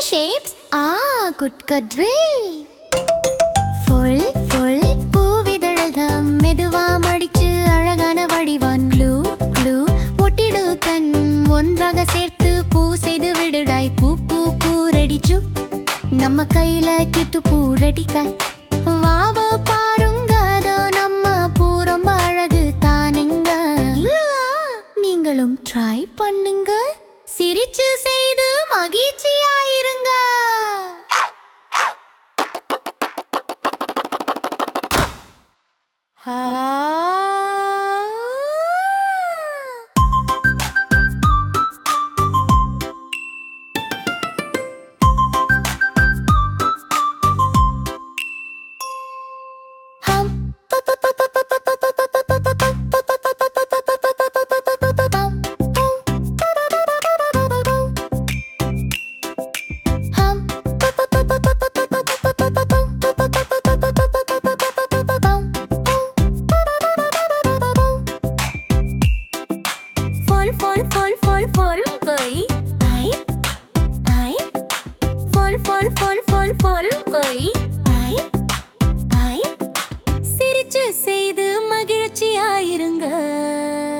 shapes. Good drill. Full பூவிதழ்தம் மெதுவா மடிச்சு அழகான வடிவான் glue ஒட்டிடு கண் ஒன்றாக சேர்த்து பூ செய்து விடுடாய் பூ ரெடி சு நம்ம கையில கிட்டு பூ ரெடிக்காய் வாவ பாருங்க அதோ நம்ம பூ ரொம்ப அழகு தானுங்க. நீங்களும் ட்ரை பண்ணுங்க, சிரிச்சு செய்து மகிழ்ச்சியாயிருங்க. சிரிச்சு செய்து மகிழ்ச்சியாயிருங்க.